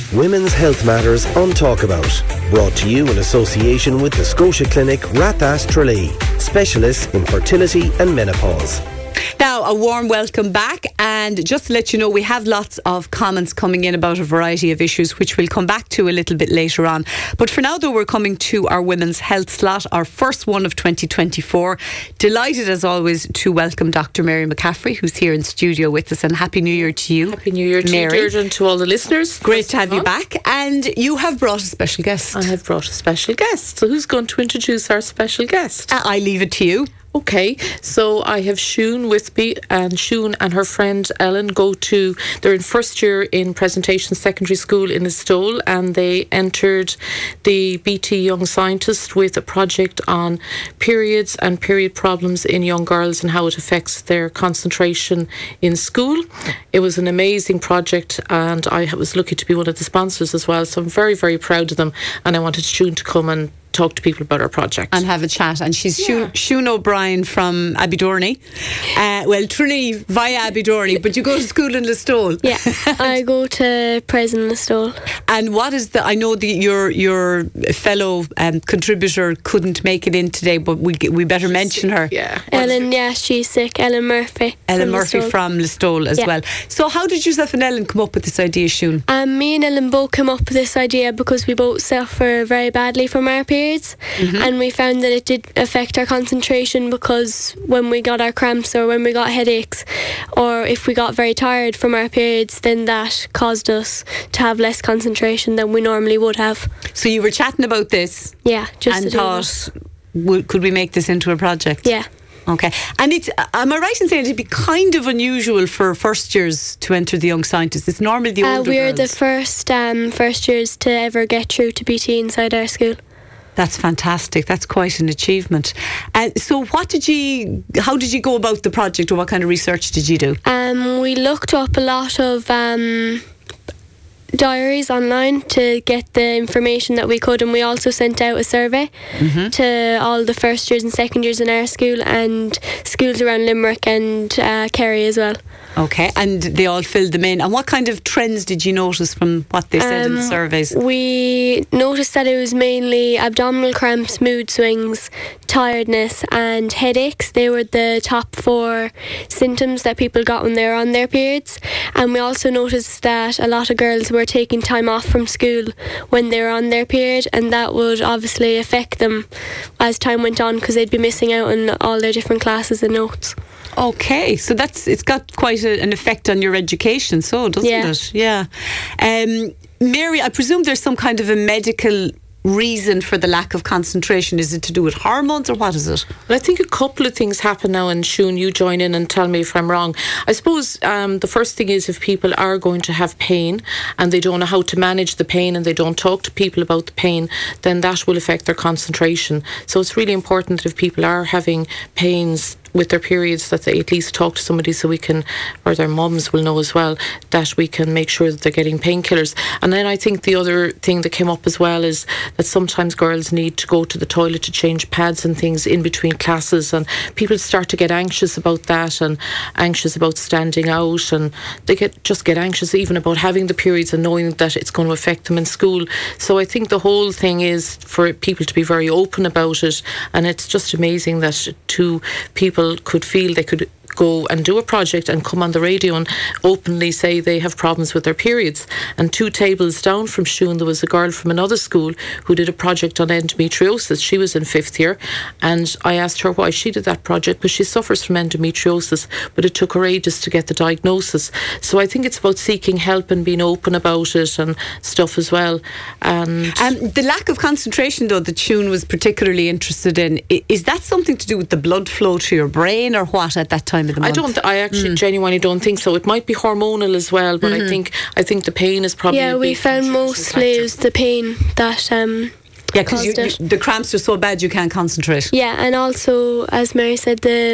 Women's Health Matters on Talkabout. Brought to you in association with the Scotia Clinic Rathas Tralee, specialists in fertility and menopause. Now, a warm welcome back, and just to let you know, we have lots of comments coming in about a variety of issues, which we'll come back to a little bit later on. But for now, though, we're coming to our women's health slot, our first one of 2024. Delighted, as always, to welcome Dr. Mary McCaffrey, who's here in studio with us, and Happy New Year to you. Happy New Year to Mary. you, Deirdre, and to all the listeners. Great to have you back, and you have brought a special guest. I have brought a special guest. So who's going to introduce our special guest? I leave it to you. Okay, so I have Siún with me, and Siún and her friend Ellen they're in first year in Presentation Secondary School in Listowel, and they entered the BT Young Scientist with a project on periods and period problems in young girls and how it affects their concentration in school. It was an amazing project, and I was lucky to be one of the sponsors as well, so I'm very, very proud of them, and I wanted Siún to come and talk to people about our project and have a chat. And she's Siún O'Brien from Abbeydorney, Tralee via Abbeydorney, but you go to school in Listowel. Yeah, I go to Pres in Listowel. And what is I know that your fellow contributor couldn't make it in today, but we better mention her. Yeah, Ellen, she's sick. Ellen Murphy. Ellen Murphy from Listowel as well. So how did yourself and Ellen come up with this idea, Siún? Me and Ellen both came up with this idea because we both suffer very badly from our periods. And we found that it did affect our concentration, because when we got our cramps or when we got headaches, or if we got very tired from our periods, then that caused us to have less concentration than we normally would have. So you were chatting about this, and thought, could we make this into a project? Yeah. Okay. And am I right in saying it'd be kind of unusual for first years to enter the Young Scientists? It's normally the older we're girls. the first years to ever get through to BT inside our school. That's fantastic. That's quite an achievement. So how did you go about the project, or what kind of research did you do? We looked up a lot of diaries online to get the information that we could, and we also sent out a survey to all the first years and second years in our school and schools around Limerick and Kerry as well. Okay, and they all filled them in. And what kind of trends did you notice from what they said in the surveys? We noticed that it was mainly abdominal cramps, mood swings, tiredness and headaches. They were the top 4 symptoms that people got when they were on their periods. And we also noticed that a lot of girls were taking time off from school when they were on their period, and that would obviously affect them as time went on, because they'd be missing out on all their different classes and notes. Okay, so it's got quite an effect on your education, so doesn't it? Yeah. Mary, I presume there's some kind of a medical reason for the lack of concentration. Is it to do with hormones, or what is it? Well, I think a couple of things happen now, and Siún, you join in and tell me if I'm wrong. I suppose the first thing is, if people are going to have pain and they don't know how to manage the pain and they don't talk to people about the pain, then that will affect their concentration. So it's really important that if people are having pains with their periods, that they at least talk to somebody, so we can, or their mums will know as well, that we can make sure that they're getting painkillers. And then I think the other thing that came up as well is that sometimes girls need to go to the toilet to change pads and things in between classes, and people start to get anxious about that, and anxious about standing out, and they get anxious even about having the periods and knowing that it's going to affect them in school. So I think the whole thing is for people to be very open about it, and it's just amazing that two people could feel they could go and do a project and come on the radio and openly say they have problems with their periods. And 2 tables down from Siún, there was a girl from another school who did a project on endometriosis. She was in 5th year, and I asked her why she did that project, because she suffers from endometriosis, but it took her ages to get the diagnosis. So I think it's about seeking help and being open about it and stuff as well. And the lack of concentration, though, that Siún was particularly interested in, is that something to do with the blood flow to your brain, or what at that time of the month? I actually genuinely don't think so. It might be hormonal as well, but I think the pain is probably a we big found mostly it was the pain that because the cramps are so bad you can't concentrate. Yeah, and also, as Mary said, the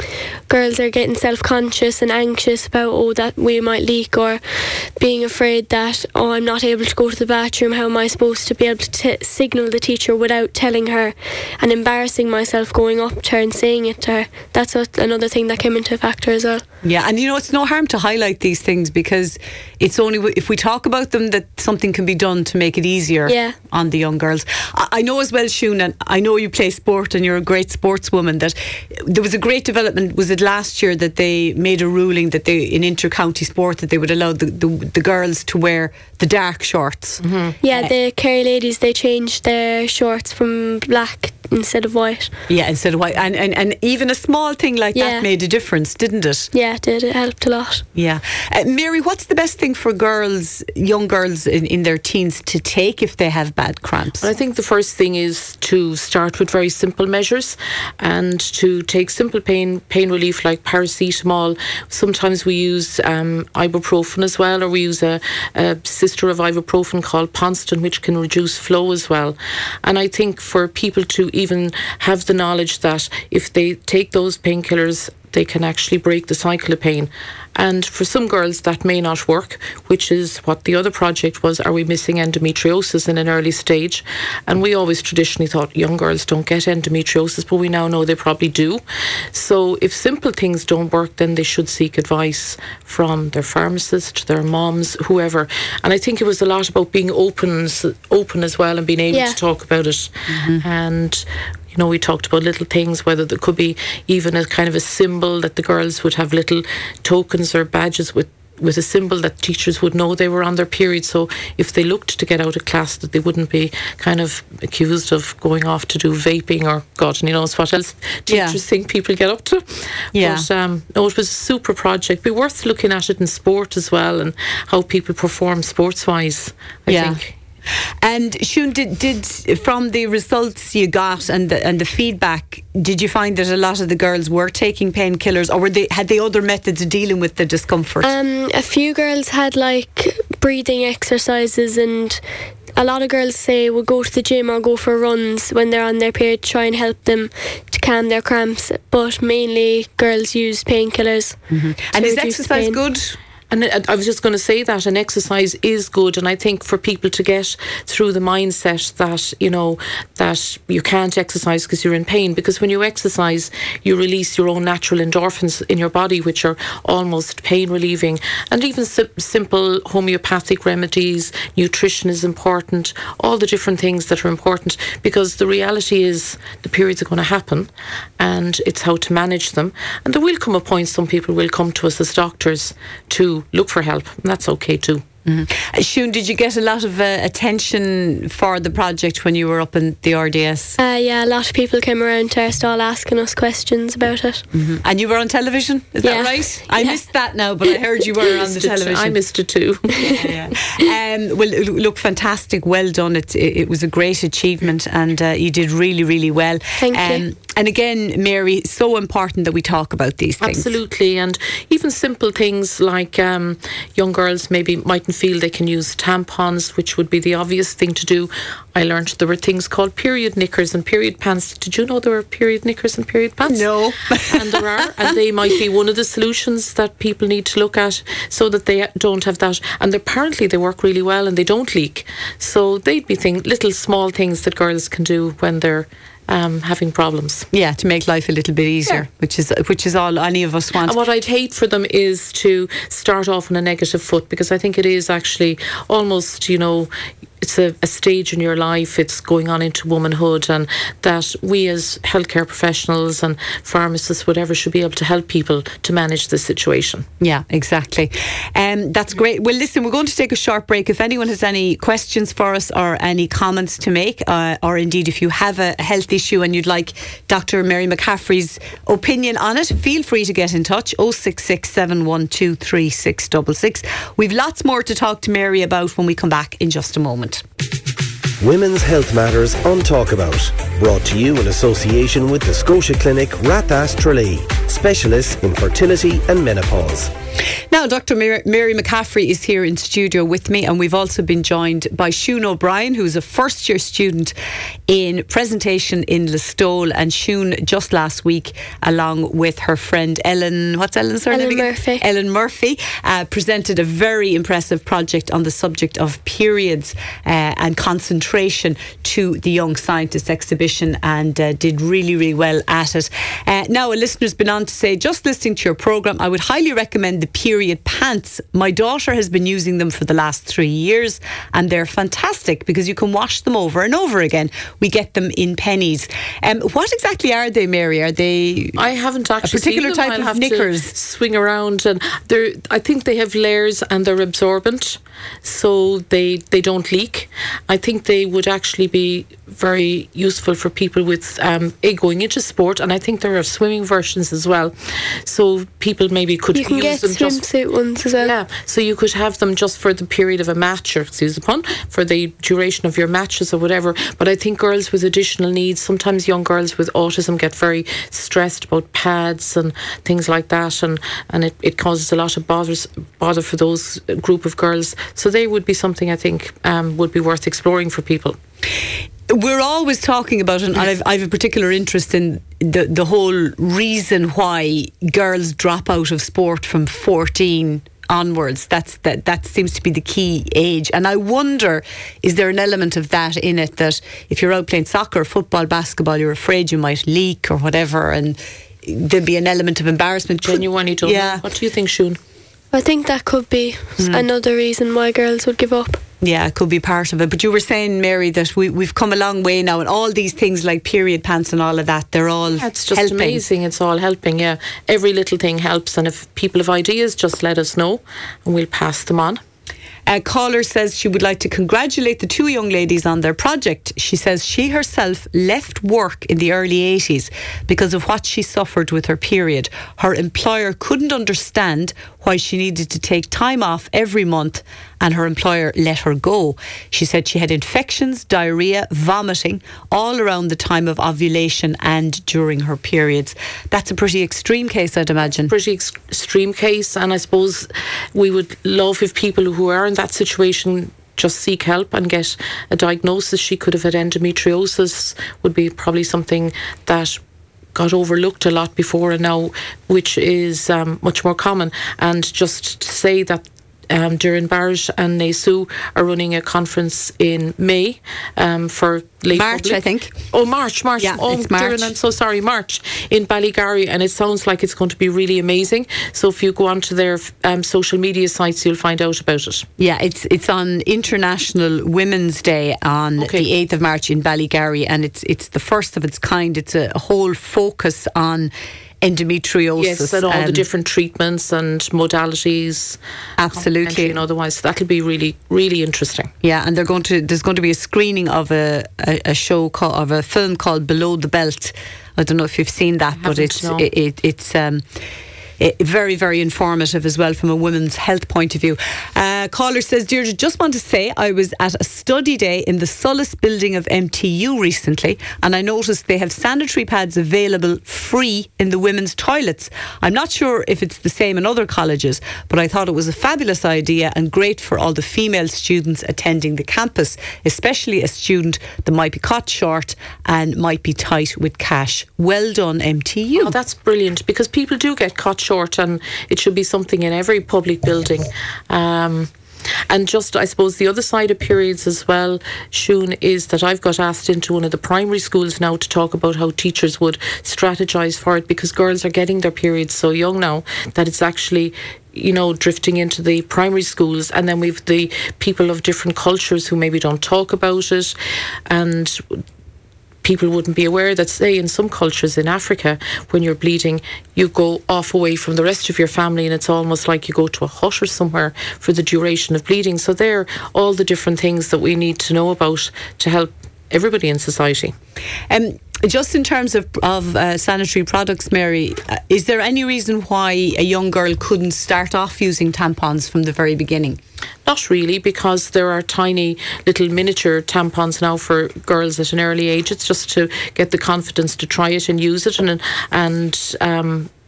girls are getting self-conscious and anxious about, that we might leak, or being afraid that, I'm not able to go to the bathroom, how am I supposed to be able to signal the teacher without telling her, and embarrassing myself going up to her and saying it to her. That's another thing that came into a factor as well. Yeah, and it's no harm to highlight these things, because it's only if we talk about them that something can be done to make it easier on the young girls. I know as well, Siún, and I know you play sport and you're a great sportswoman, that there was a great development, was it last year, that they made a ruling that in inter-county sport that they would allow the girls to wear the dark shorts. Mm-hmm. Yeah, the Kerry ladies, they changed their shorts from black instead of white. Yeah, instead of white. And even a small thing like that made a difference, didn't it? Yeah, it did. It helped a lot. Yeah. Mary, what's the best thing for young girls in their teens to take if they have bad cramps? Well, I think the first thing is to start with very simple measures and to take simple pain relief like paracetamol. Sometimes we use ibuprofen as well, or we use a sister of ibuprofen called Ponston, which can reduce flow as well. And I think for people to even have the knowledge that if they take those painkillers, they can actually break the cycle of pain. And for some girls that may not work, which is what the other project was, are we missing endometriosis in an early stage? And we always traditionally thought young girls don't get endometriosis, but we now know they probably do. So if simple things don't work, then they should seek advice from their pharmacist, their moms, whoever. And I think it was a lot about being open as well, and being able to talk about it. Mm-hmm. And we talked about little things, whether there could be even a kind of a symbol that the girls would have, little tokens or badges with a symbol that teachers would know they were on their period. So if they looked to get out of class, that they wouldn't be kind of accused of going off to do vaping or God knows what else teachers think people get up to. Yeah. But it was a super project. Be worth looking at it in sport as well, and how people perform sports-wise, I think. And Siún, did from the results you got and the feedback, did you find that a lot of the girls were taking painkillers, or had they other methods of dealing with the discomfort? A few girls had like breathing exercises, and a lot of girls say would go to the gym or go for runs when they're on their period to try and help them to calm their cramps. But mainly girls use painkillers. Mm-hmm. And is exercise good? And I was just going to say that an exercise is good, and I think for people to get through the mindset that that you can't exercise because you're in pain, because when you exercise you release your own natural endorphins in your body, which are almost pain relieving. And even simple homeopathic remedies, nutrition is important, all the different things that are important, because the reality is the periods are going to happen and it's how to manage them. And there will come a point some people will come to us as doctors to look for help, and that's okay too. Mm-hmm. Siún, did you get a lot of attention for the project when you were up in the RDS? Yeah, a lot of people came around to our stall asking us questions about it. Mm-hmm. And you were on television, is that right? I missed that now, but I heard you were on the television. I missed it too. Well, look, fantastic, well done. It was a great achievement, and you did really, really well. Thank you. And again, Mary, so important that we talk about these things. Absolutely. And even simple things like young girls maybe mightn't feel they can use tampons, which would be the obvious thing to do. I learned there were things called period knickers and period pants. Did you know there were period knickers and period pants? No. And there are, and they might be one of the solutions that people need to look at so that they don't have that. And apparently they work really well and they don't leak. So they'd be little small things that girls can do when they're having problems. Yeah, to make life a little bit easier, which is all any of us want. And what I'd hate for them is to start off on a negative foot, because I think it is actually almost, it's a stage in your life, it's going on into womanhood, and that we as healthcare professionals and pharmacists, whatever, should be able to help people to manage the situation. Yeah, exactly. That's great. Well, listen, we're going to take a short break. If anyone has any questions for us or any comments to make, or indeed if you have a health issue and you'd like Dr. Mary McCaffrey's opinion on it, feel free to get in touch, 066 712 3666. We've lots more to talk to Mary about when we come back in just a moment. Women's Health Matters on Talk About. Brought to you in association with the Scotia Clinic Rathas Tralee. specialists in fertility and menopause. Now, Dr. Mary McCaffrey is here in studio with me, and we've also been joined by Siún O'Brien, who's a first-year student in presentation in Listowel. And Siún, just last week, along with her friend Ellen, what's Ellen's surname again? Murphy. Ellen Murphy, presented a very impressive project on the subject of periods and concentration to the Young Scientist exhibition, and did really, really well at it. Now, a listener's been on to say, just listening to your programme, I would highly recommend the period pants. My daughter has been using them for the last 3 years, and they're fantastic because you can wash them over and over again. We get them in pennies. What exactly are they, Mary? Are they? I haven't actually a particular seen them. type I'll of have knickers. to swing around, and I think they have layers and they're absorbent, so they don't leak. I think they would actually be very useful for people with going into sport, and I think there are swimming versions as well. So people maybe could You can use get them swimsuit ones as well. Yeah, so you could have them just for the period of a match, or excuse the pun, for the duration of your matches or whatever. But I think girls with additional needs, sometimes young girls with autism get very stressed about pads and things like that, and it causes a lot of bother for those group of girls. So they would be something I think would be worth exploring for people. We're always talking about, and I've a particular interest in the whole reason why girls drop out of sport from 14 onwards. That seems to be the key age, and I wonder, is there an element of that in it, that if you're out playing soccer, football, basketball, you're afraid you might leak or whatever, and there'd be an element of embarrassment. Genuinely don't know. What do you think, Siún? I think that could be another reason why girls would give up. Yeah, it could be part of it. But you were saying, Mary, that we've come a long way now, and all these things like period pants and all of that, they're all it's just helping. Amazing. It's all helping, yeah. Every little thing helps, and if people have ideas, just let us know and we'll pass them on. A caller says she would like to congratulate the two young ladies on their project. She says she herself left work in the early 80s because of what she suffered with her period. Her employer couldn't understand why she needed to take time off every month, and her employer let her go. She said she had infections, diarrhoea, vomiting all around the time of ovulation and during her periods. That's a pretty extreme case, I'd imagine. Pretty extreme case, and I suppose we would love if people who are in that situation just seek help and get a diagnosis. She could have had endometriosis, would be probably something that got overlooked a lot before and now, which is much more common. And just to say that Duran Barrett and Nasu are running a conference in May for late March, public. I think. Oh, March. Yeah, it's March. Duran, I'm so sorry, March in Ballygarry, and it sounds like it's going to be really amazing. So if you go onto their social media sites, you'll find out about it. Yeah, it's on International Women's Day on the 8th of March in Ballygarry, and it's the first of its kind. It's a whole focus on endometriosis. Yes, and all the different treatments and modalities. Absolutely. And otherwise, that'll be really, really interesting. Yeah, and there's going to be a screening of a film called Below the Belt. I don't know if you've seen that, but it's very, very informative as well from a women's health point of view. Caller says, Deirdre, just want to say I was at a study day in the Sullis building of MTU recently, and I noticed they have sanitary pads available free in the women's toilets. I'm not sure if it's the same in other colleges, but I thought it was a fabulous idea and great for all the female students attending the campus, especially a student that might be caught short and might be tight with cash. Well done, MTU. Oh, that's brilliant, because people do get caught short, and it should be something in every public building. And just, I suppose, the other side of periods as well, Siún, is that I've got asked into one of the primary schools now to talk about how teachers would strategise for it, because girls are getting their periods so young now that it's actually, drifting into the primary schools. And then we've the people of different cultures who maybe don't talk about it, and people wouldn't be aware that, say, in some cultures in Africa, when you're bleeding, you go off away from the rest of your family, and it's almost like you go to a hut or somewhere for the duration of bleeding. So they're all the different things that we need to know about to help everybody in society. Just in terms of sanitary products, Mary, is there any reason why a young girl couldn't start off using tampons from the very beginning? Not really, because there are tiny little miniature tampons now for girls at an early age. It's just to get the confidence to try it and use it, and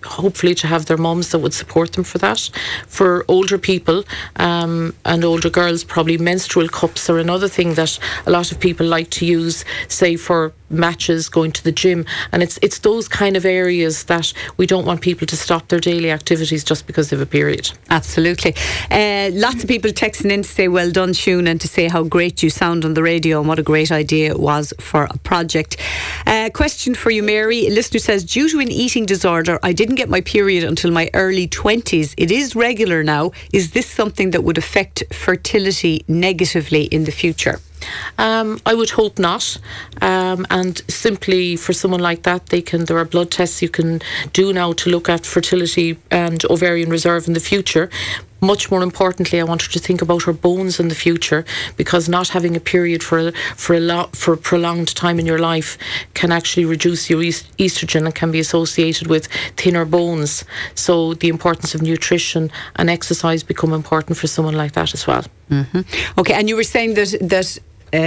hopefully to have their mums that would support them for that. For older people and older girls, probably menstrual cups are another thing that a lot of people like to use, say for matches, going to the gym, and it's those kind of areas that we don't want people to stop their daily activities just because they have a period. Absolutely. Lots of people texting in to say well done, Siún, and to say how great you sound on the radio and what a great idea it was for a project. Question for you, Mary. A listener says, due to an eating disorder, I didn't get my period until my early 20s. It is regular now. Is this something that would affect fertility negatively in the future? I would hope not. And simply for someone like that, there are blood tests you can do now to look at fertility and ovarian reserve in the future. Much more importantly, I want her to think about her bones in the future, because not having a period for a prolonged time in your life can actually reduce your estrogen and can be associated with thinner bones. So the importance of nutrition and exercise become important for someone like that as well. Mm-hmm. Okay, and you were saying that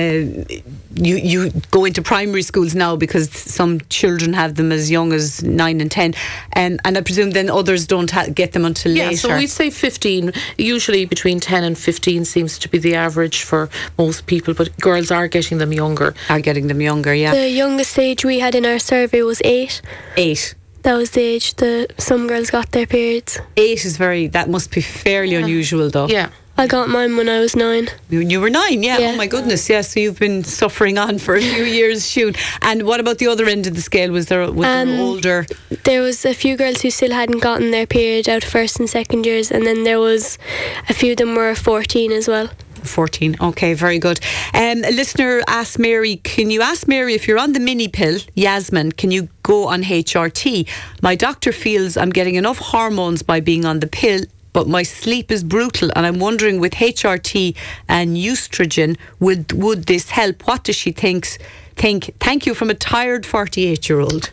you go into primary schools now because some children have them as young as 9 and 10, and I presume then others don't get them until later. Yeah, so we'd say 15. Usually between 10 and 15 seems to be the average for most people, but girls are getting them younger. Yeah. The youngest age we had in our survey was 8. 8. That was the age that some girls got their periods. 8 is that must be fairly unusual though. Yeah. I got mine when I was 9. You were 9, yeah. Oh my goodness, yeah. So you've been suffering on for a few years, Siún. And what about the other end of the scale? Was there older? There was a few girls who still hadn't gotten their period out of first and second years, and then there was a few of them were 14 as well. 14. Okay, very good. A listener asked Mary, can you ask Mary if you're on the mini pill, Yasmin, can you go on HRT? My doctor feels I'm getting enough hormones by being on the pill, but my sleep is brutal, and I'm wondering with HRT and estrogen, would this help? What does she think? Thank you from a tired 48-year-old.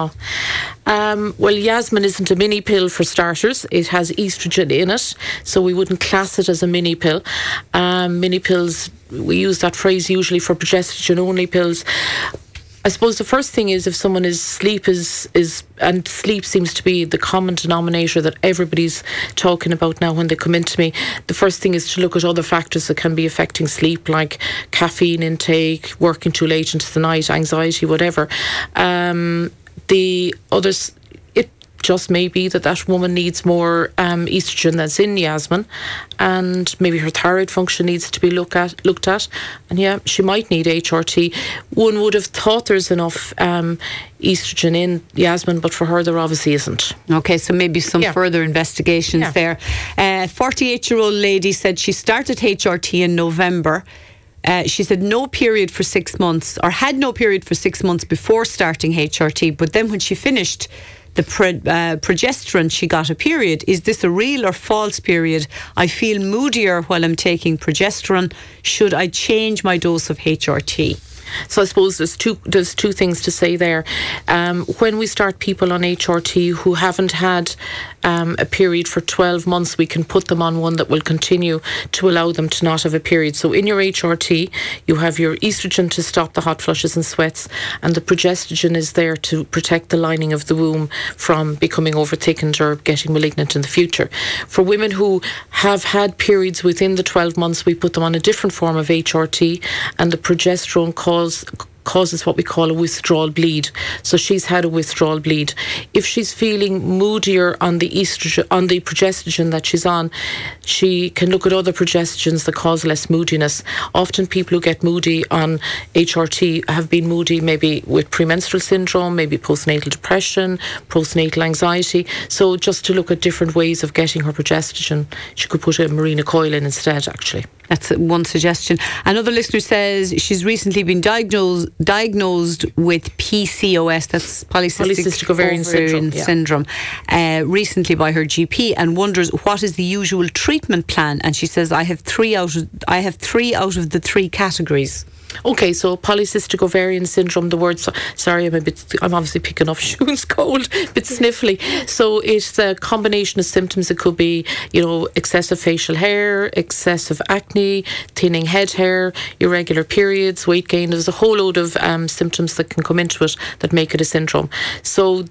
Well, Yasmin isn't a mini pill for starters. It has estrogen in it, so we wouldn't class it as a mini pill. Mini pills, we use that phrase usually for progesterone-only pills. I suppose the first thing is if someone sleep seems to be the common denominator that everybody's talking about now when they come into me. The first thing is to look at other factors that can be affecting sleep, like caffeine intake, working too late into the night, anxiety, whatever. The others, it just may be that woman needs more estrogen that's in Yasmin, and maybe her thyroid function needs to be looked at, and yeah, she might need HRT. One would have thought there's enough estrogen in Yasmin, but for her there obviously isn't. Okay, so maybe some further investigations there. 48-year-old lady said she started HRT in November. She said no period for 6 months, or had no period for 6 months before starting HRT, but then when she finished the progesterone, she got a period. Is this a real or false period? I feel moodier while I'm taking progesterone. Should I change my dose of HRT? So I suppose there's two things to say there. When we start people on HRT who haven't had a period for 12 months, we can put them on one that will continue to allow them to not have a period. So in your HRT, you have your estrogen to stop the hot flushes and sweats, and the progesterone is there to protect the lining of the womb from becoming overthickened or getting malignant in the future. For women who have had periods within the 12 months, we put them on a different form of HRT, and the progesterone causes what we call a withdrawal bleed. So she's had a withdrawal bleed. If she's feeling moodier on the estrogen, on the progesterone that she's on, she can look at other progestogens that cause less moodiness. Often people who get moody on HRT have been moody maybe with premenstrual syndrome, maybe postnatal depression, postnatal anxiety. So just to look at different ways of getting her progesterone, she could put a Mirena coil in instead, actually. That's one suggestion. Another listener says she's recently been diagnosed with PCOS, that's polycystic ovarian syndrome, recently by her GP, and wonders what is the usual treatment plan. And she says, I have three out of the 3 categories. Okay, so polycystic ovarian syndrome, the word, sorry, I'm obviously picking up Siún's cold, a bit sniffly. So it's a combination of symptoms. It could be, excessive facial hair, excessive acne, thinning head hair, irregular periods, weight gain. There's a whole load of symptoms that can come into it that make it a syndrome. So the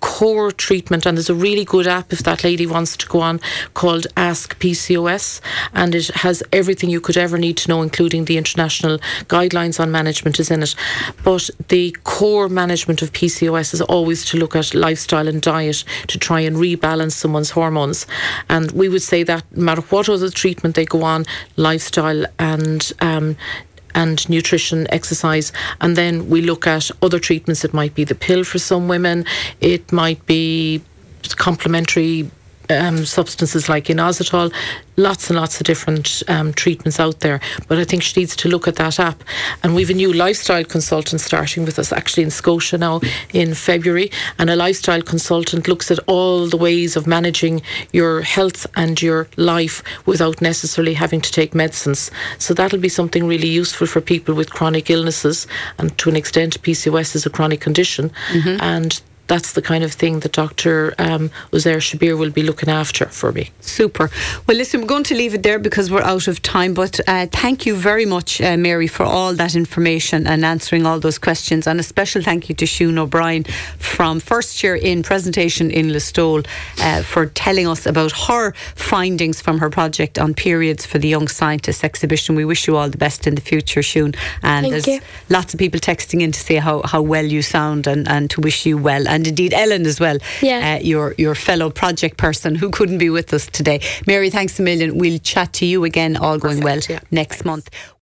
core treatment, and there's a really good app if that lady wants to go on, called Ask PCOS, and it has everything you could ever need to know, including the international guidelines on management is in it. But the core management of PCOS is always to look at lifestyle and diet to try and rebalance someone's hormones. And we would say that no matter what other treatment they go on, lifestyle and nutrition, exercise, and then we look at other treatments. It might be the pill for some women, it might be complementary substances like inositol, lots and lots of different treatments out there. But I think she needs to look at that app. And we've a new lifestyle consultant starting with us actually in Scotia now in February. And a lifestyle consultant looks at all the ways of managing your health and your life without necessarily having to take medicines. So that'll be something really useful for people with chronic illnesses, and to an extent PCOS is a chronic condition. And that's the kind of thing that Dr. Uzair Shabir will be looking after for me. Super. Well, listen, we're going to leave it there because we're out of time, but thank you very much, Mary, for all that information and answering all those questions. And a special thank you to Siún O'Brien from first year in presentation in Listowel for telling us about her findings from her project on periods for the Young Scientists exhibition. We wish you all the best in the future, Siún. And Thank there's you. lots of people texting in to say how well you sound and to wish you well. And indeed Ellen as well, Yeah. your fellow project person who couldn't be with us today. Mary, thanks a million. We'll chat to you again, all going well, yeah. next month.